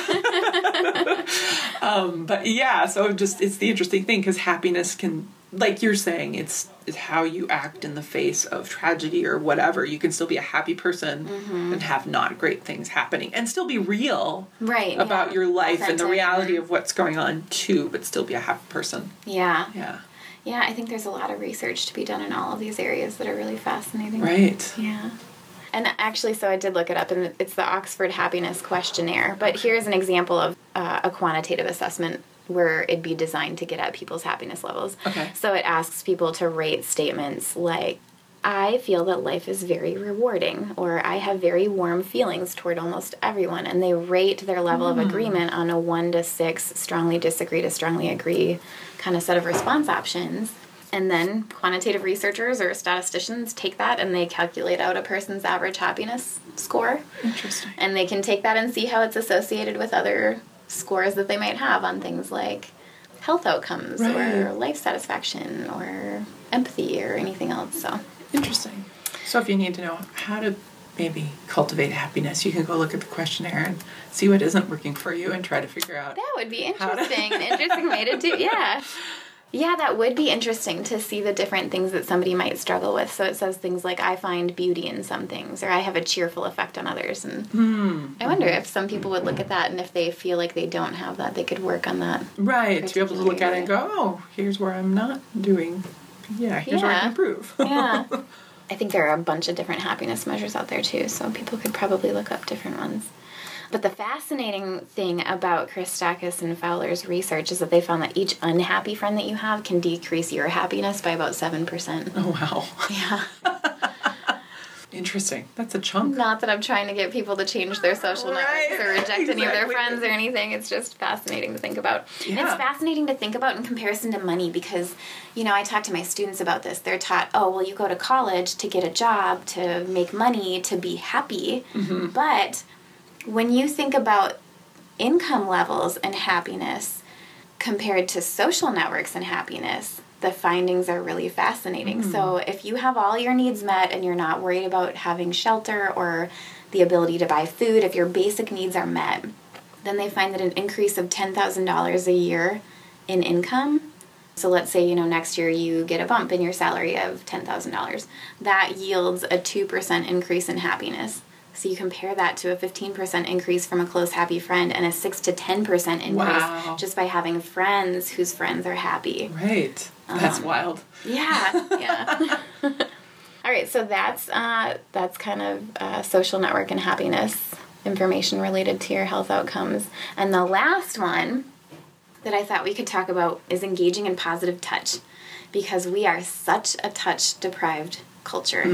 yeah. But yeah, so it's the interesting thing, because happiness can, like you're saying, it's how you act in the face of tragedy or whatever. You can still be a happy person and have not great things happening and still be real about your life and the reality of what's going on too, but still be a happy person. Yeah. Yeah. Yeah, I think there's a lot of research to be done in all of these areas that are really fascinating. Right. Yeah. And actually, so I did look it up, and it's the Oxford Happiness Questionnaire. But here's an example of a quantitative assessment where it'd be designed to get at people's happiness levels. Okay. So it asks people to rate statements like, I feel that life is very rewarding, or I have very warm feelings toward almost everyone. And they rate their level of agreement on a 1 to 6, strongly disagree to strongly agree kind of set of response options. And then quantitative researchers or statisticians take that and they calculate out a person's average happiness score. Interesting. And they can take that and see how it's associated with other scores that they might have on things like health outcomes or life satisfaction or empathy or anything else. So interesting. So if you need to know how to maybe cultivate happiness, you can go look at the questionnaire and see what isn't working for you and try to figure out. That would be interesting. An interesting way to do. Yeah. Yeah, that would be interesting to see the different things that somebody might struggle with. So it says things like, I find beauty in some things, or I have a cheerful effect on others. And I wonder if some people would look at that, and if they feel like they don't have that, they could work on that. Right, to be able to look at it and go, oh, here's where I'm not doing. Yeah, here's where I can improve. Yeah. I think there are a bunch of different happiness measures out there, too, so people could probably look up different ones. But the fascinating thing about Christakis and Fowler's research is that they found that each unhappy friend that you have can decrease your happiness by about 7%. Oh, wow. Yeah. Interesting. That's a chunk. Not that I'm trying to get people to change their social networks or reject any of their friends or anything. It's just fascinating to think about. Yeah. And it's fascinating to think about in comparison to money because, you know, I talk to my students about this. They're taught, oh, well, you go to college to get a job, to make money, to be happy. But when you think about income levels and happiness compared to social networks and happiness, the findings are really fascinating. So if you have all your needs met and you're not worried about having shelter or the ability to buy food, if your basic needs are met, then they find that an increase of $10,000 a year in income, so let's say, you know, next year you get a bump in your salary of $10,000, that yields a 2% increase in happiness. So you compare that to a 15% increase from a close, happy friend and a 6 to 10% increase just by having friends whose friends are happy. Right. That's wild. Yeah, yeah. All right, so that's kind of social network and happiness information related to your health outcomes. And the last one that I thought we could talk about is engaging in positive touch, because we are such a touch-deprived culture.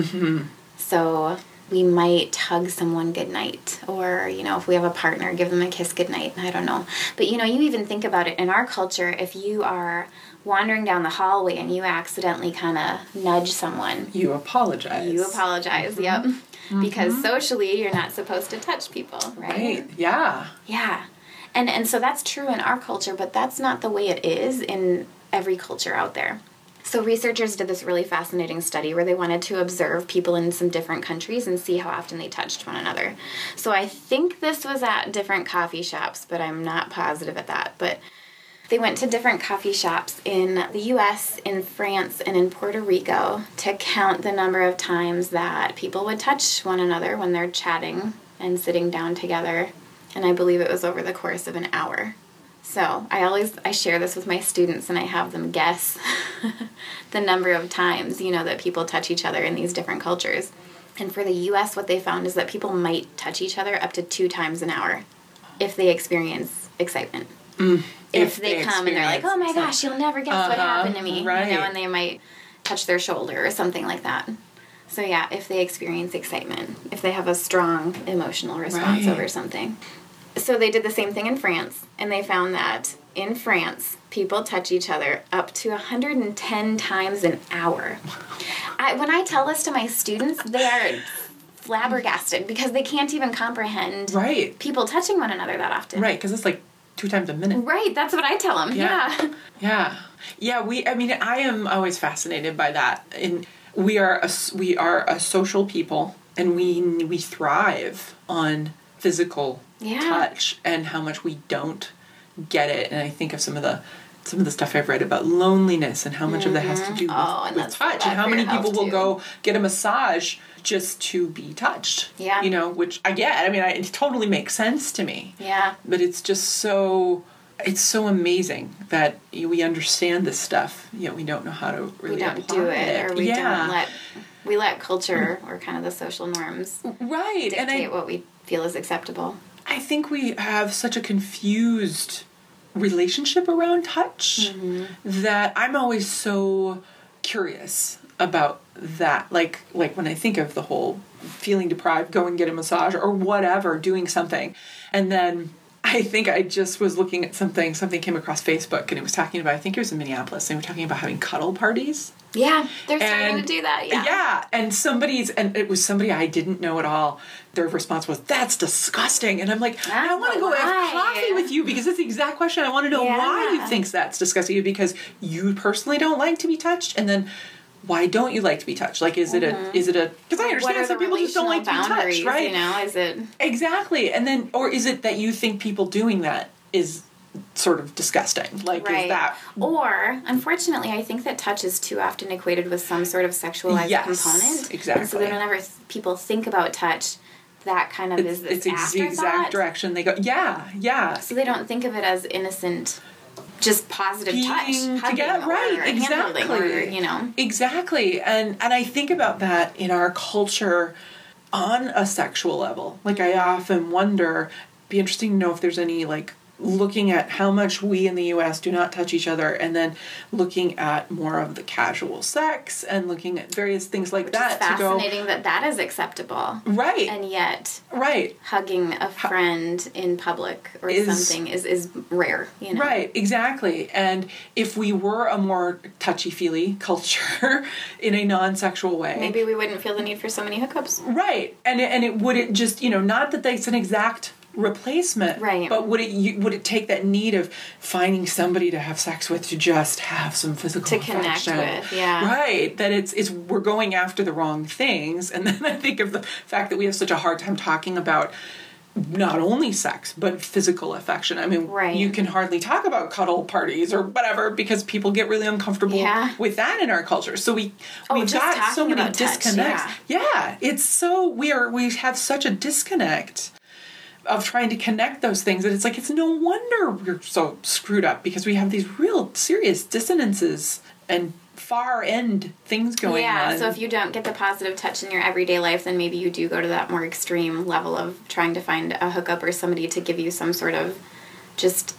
So we might hug someone goodnight, or, you know, if we have a partner, give them a kiss goodnight. I don't know. But, you know, you even think about it in our culture, if you are wandering down the hallway and you accidentally kind of nudge someone. You apologize. Yep. Because socially, you're not supposed to touch people, right? Yeah. Yeah. And so that's true in our culture, but that's not the way it is in every culture out there. So researchers did this really fascinating study where they wanted to observe people in some different countries and see how often they touched one another. So I think this was at different coffee shops, but I'm not positive at that. But they went to different coffee shops in the U.S., in France, and in Puerto Rico to count the number of times that people would touch one another when they're chatting and sitting down together. And I believe it was over the course of an hour. So I share this with my students and I have them guess the number of times, you know, that people touch each other in these different cultures. And for the U.S., what they found is that people might touch each other up to 2 times an hour if they experience excitement. if they come and they're like, oh my gosh, you'll never guess what happened to me. Right. You know, and they might touch their shoulder or something like that. So yeah, if they experience excitement, if they have a strong emotional response over something. So they did the same thing in France, and they found that in France, people touch each other up to 110 times an hour. When I tell this to my students, they are flabbergasted because they can't even comprehend people touching one another that often. Right, because it's like 2 times a minute. Right, that's what I tell them. Yeah. I am always fascinated by that. And we are a social people, and we thrive on physical touch, and how much we don't get it. And I think of some of the stuff I've read about loneliness and how much of that has to do with touch, and how many people will go get a massage just to be touched. Yeah. You know, which I get. I mean, it totally makes sense to me. Yeah. But it's just it's so amazing that we understand this stuff, yet we don't know how to really apply it. We don't do it, or we don't let culture or kind of the social norms dictate what we feel is acceptable. I think we have such a confused relationship around touch that I'm always so curious about that. Like when I think of the whole feeling deprived, go and get a massage or whatever, doing something. And then I think I just was looking at something came across Facebook, and it was talking about, I think it was in Minneapolis, and they were talking about having cuddle parties. Yeah, they're starting to do that, Yeah, and it was somebody I didn't know at all. Their response was, that's disgusting. And I'm like, I want to go have coffee with you, because it's the exact question. I want to know why you think that's disgusting, because you personally don't like to be touched, and then why don't you like to be touched? Like, is it a, because I understand some people just don't like to be touched, right? You know, is it? Exactly. And then, or is it that you think people doing that is sort of disgusting? Like, is that? Or, unfortunately, I think that touch is too often equated with some sort of sexualized component. Exactly. And so then whenever people think about touch, that kind of is this it's the exact direction they go. Yeah. So they don't think of it as innocent, just positive touch, hugging exactly. hand holding, or, exactly. And I think about that in our culture on a sexual level. Like, I often wonder, be interesting to know if there's any, like, looking at how much we in the U.S. do not touch each other, and then looking at more of the casual sex, and looking at various things like that. It's fascinating that is acceptable. Right. And yet, hugging a friend in public or something is rare, Right, exactly. And if we were a more touchy-feely culture in a non-sexual way, maybe we wouldn't feel the need for so many hookups. Right. And it wouldn't just, not that that's an exact replacement, right? But would it take that need of finding somebody to have sex with to just have some physical affection? Connect with, right? That it's we're going after the wrong things. And then I think of the fact that we have such a hard time talking about not only sex but physical affection. I mean, you can hardly talk about cuddle parties or whatever, because people get really uncomfortable with that in our culture. So we've got so many disconnects. It's so we have such a disconnect of trying to connect those things, that it's like, it's no wonder we're so screwed up, because we have these real serious dissonances and far end things going on. Yeah, so if you don't get the positive touch in your everyday life, then maybe you do go to that more extreme level of trying to find a hookup or somebody to give you some sort of just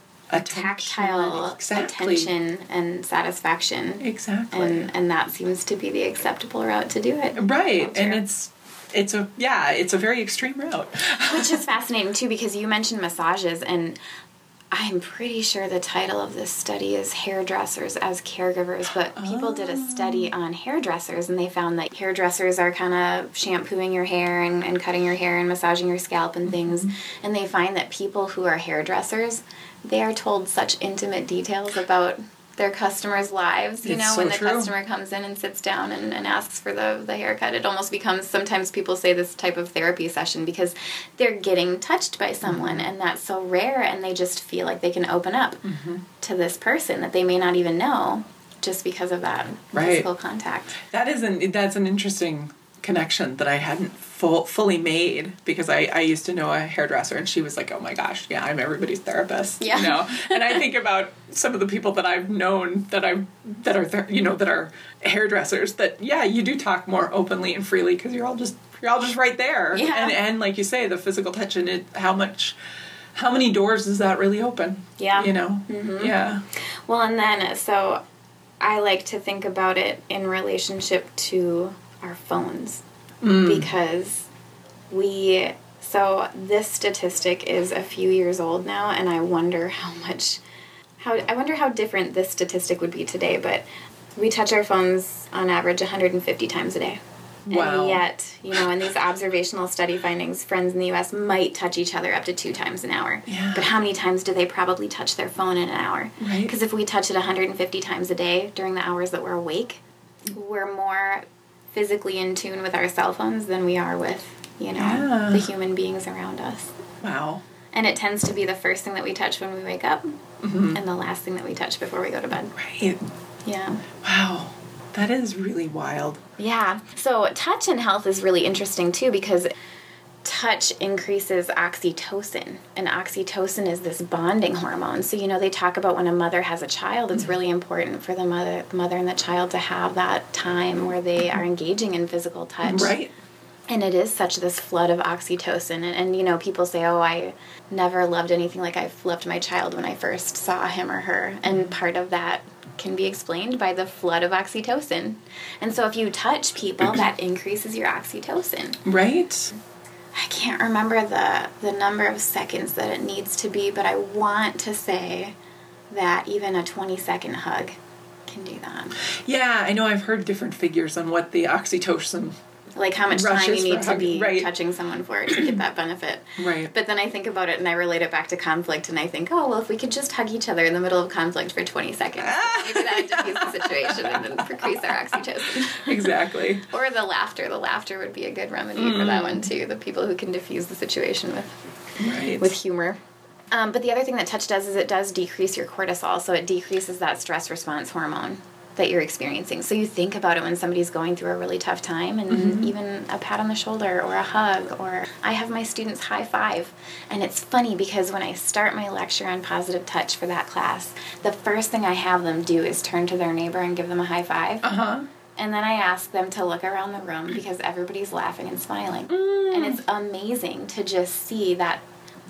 tactile attention and satisfaction. Exactly. And that seems to be the acceptable route to do it. Right, and it's a very extreme route. Which is fascinating, too, because you mentioned massages, and I'm pretty sure the title of this study is Hairdressers as Caregivers, but people did a study on hairdressers, and they found that hairdressers are kind of shampooing your hair and cutting your hair and massaging your scalp and things, and they find that people who are hairdressers, they are told such intimate details about their customers' lives, when the customer comes in and sits down and asks for the haircut. It almost becomes, sometimes people say, this type of therapy session, because they're getting touched by someone, and that's so rare, and they just feel like they can open up to this person that they may not even know, just because of that physical contact. That's an interesting connection that I hadn't fully made, because I used to know a hairdresser, and she was like, oh my gosh, yeah, I'm everybody's therapist. And I think about some of the people that I've known that are hairdressers, that you do talk more openly and freely, because you're all just right there. And like you say, the physical touch, and how much how many doors does that really open? Yeah. You know? Mm-hmm. Yeah. Well, and then, so I like to think about it in relationship to our phones. Because so this statistic is a few years old now, and I wonder how different this statistic would be today, but we touch our phones on average 150 times a day. Wow. And yet, in these observational study findings, friends in the U.S. might touch each other up to 2 times an hour. Yeah. But how many times do they probably touch their phone in an hour? Right. Because if we touch it 150 times a day during the hours that we're awake, we're more physically in tune with our cell phones than we are with, the human beings around us. Wow. And it tends to be the first thing that we touch when we wake up, and the last thing that we touch before we go to bed. Right. Yeah. Wow. That is really wild. Yeah. So touch and health is really interesting, too, because touch increases oxytocin, and oxytocin is this bonding hormone. So, they talk about when a mother has a child, it's really important for the mother and the child to have that time where they are engaging in physical touch. Right. And it is such this flood of oxytocin. And people say, oh, I never loved anything like I've loved my child when I first saw him or her. And part of that can be explained by the flood of oxytocin. And so if you touch people, that increases your oxytocin. Right. I can't remember the number of seconds that it needs to be, but I want to say that even a 20-second hug can do that. Yeah, I know I've heard different figures on what the oxytocin... Like how much time you need to be right. touching someone for to get that benefit. Right. But then I think about it and I relate it back to conflict, and I think, oh, well, if we could just hug each other in the middle of conflict for 20 seconds, maybe that would diffuse the situation and then increase our oxytocin. Exactly. Or the laughter. The laughter would be a good remedy for that one, too. The people who can diffuse the situation with humor. But the other thing that touch does is it does decrease your cortisol, so it decreases that stress response hormone that you're experiencing. So you think about it when somebody's going through a really tough time, and even a pat on the shoulder or a hug, or I have my students high five. And it's funny because when I start my lecture on positive touch for that class, the first thing I have them do is turn to their neighbor and give them a high five. And then I ask them to look around the room because everybody's laughing and smiling. And it's amazing to just see that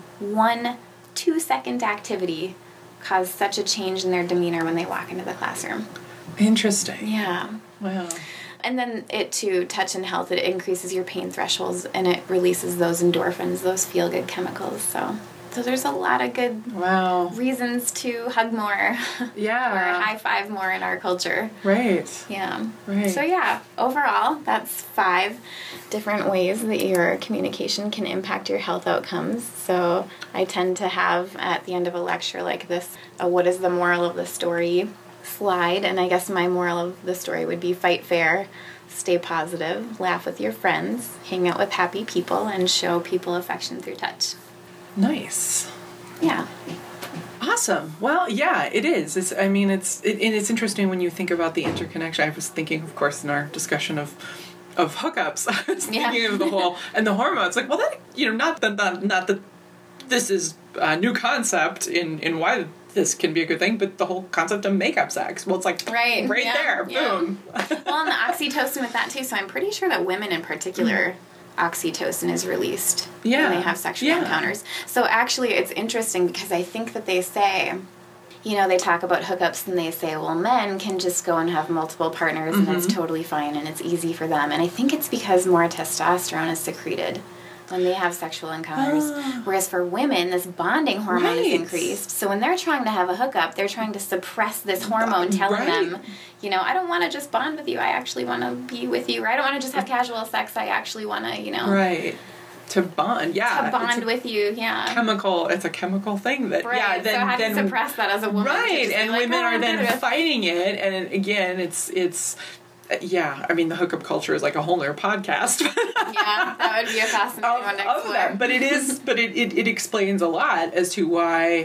1-2 second activity cause such a change in their demeanor when they walk into the classroom. Interesting. Yeah. Wow. And then touch and health, it increases your pain thresholds and it releases those endorphins, those feel-good chemicals. So there's a lot of good reasons to hug more. Yeah. Or high five more in our culture. Right. Yeah. Right. So overall, that's 5 different ways that your communication can impact your health outcomes. So I tend to have at the end of a lecture like this, what is the moral of the story slide, and I guess my moral of the story would be fight fair, stay positive, laugh with your friends, hang out with happy people, and show people affection through touch. Nice. Yeah. Awesome. Well, yeah, it is. It's interesting when you think about the interconnection. I was thinking, of course, in our discussion of hookups, I was thinking of the whole and the hormones. Like, well, that not that this is a new concept in why this can be a good thing, but the whole concept of makeup sex. Well, it's like right there, boom. Well, and the oxytocin with that too. So I'm pretty sure that women in particular, oxytocin is released when they have sexual encounters. So actually, it's interesting because I think that they say, they talk about hookups and they say, well, men can just go and have multiple partners and it's totally fine and it's easy for them. And I think it's because more testosterone is secreted when they have sexual encounters. Whereas for women, this bonding hormone is increased. So when they're trying to have a hookup, they're trying to suppress this hormone telling them, I don't want to just bond with you. I actually want to be with you. Or I don't want to just have casual sex. I actually want to, Right. To bond, To bond with you, It's a chemical thing that, so how do you suppress that as a woman? Right, and women are then fighting it. And again, it's the hookup culture is like a whole other podcast. That would be a fascinating one next that. But it is, it explains a lot as to why,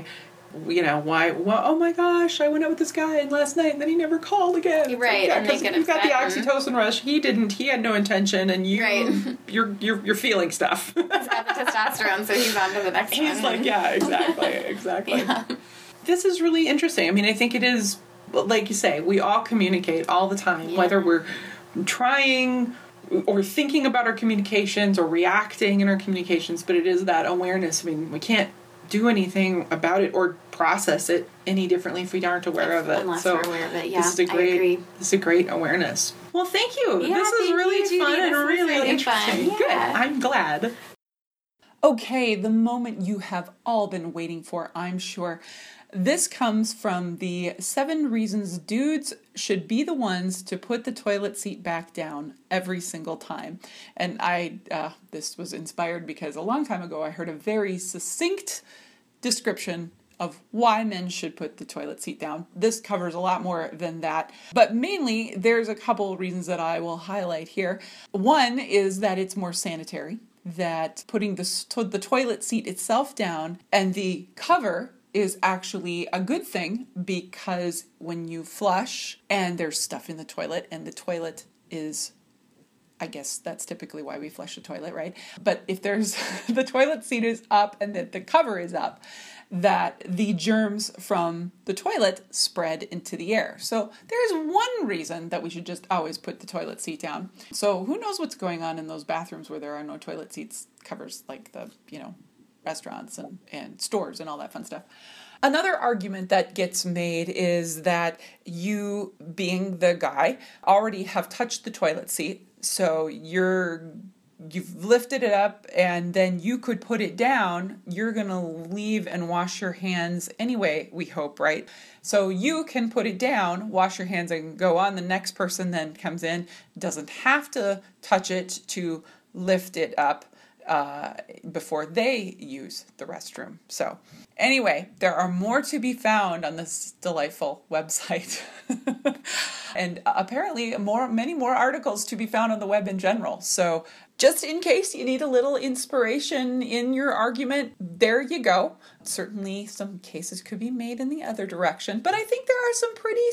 oh my gosh, I went out with this guy and last night and then he never called again. Right, and because you've got the oxytocin rush, he had no intention, and you're feeling stuff. He's got the testosterone, so he's on to the next one. He's like, exactly. This is really interesting. I mean, I think it is, like you say, we all communicate all the time, whether we're trying or thinking about our communications or reacting in our communications, but it is that awareness. I mean, we can't do anything about it or process it any differently if we aren't aware of it. Unless we're aware of it, yeah. This is a great awareness. Well, thank you. Yeah, this is really fun and really interesting. Fun. Good. Yeah. I'm glad. Okay, the moment you have all been waiting for, I'm sure. This comes from the 7 reasons dudes should be the ones to put the toilet seat back down every single time. And this was inspired because a long time ago I heard a very succinct description of why men should put the toilet seat down. This covers a lot more than that, but mainly there's a couple reasons that I will highlight here. One is that it's more sanitary, that putting the toilet seat itself down and the cover is actually a good thing, because when you flush and there's stuff in the toilet and the toilet is, I guess that's typically why we flush the toilet, right? But if there's the toilet seat is up and the cover is up, that the germs from the toilet spread into the air. So there's one reason that we should just always put the toilet seat down. So who knows what's going on in those bathrooms where there are no toilet seats covers, like the, restaurants and stores and all that fun stuff. Another argument that gets made is that you, being the guy, already have touched the toilet seat, so you've lifted it up and then you could put it down. You're going to leave and wash your hands anyway, we hope, right? So you can put it down, wash your hands, and go on. The next person then comes in, doesn't have to touch it to lift it up before they use the restroom. So anyway, there are more to be found on this delightful website. And apparently many more articles to be found on the web in general. So just in case you need a little inspiration in your argument, there you go. Certainly some cases could be made in the other direction, but I think there are some pretty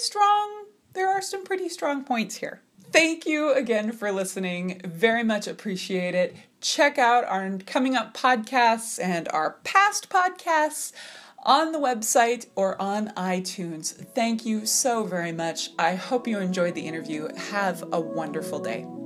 strong points here. Thank you again for listening. Very much appreciate it. Check out our coming up podcasts and our past podcasts on the website or on iTunes. Thank you so very much. I hope you enjoyed the interview. Have a wonderful day.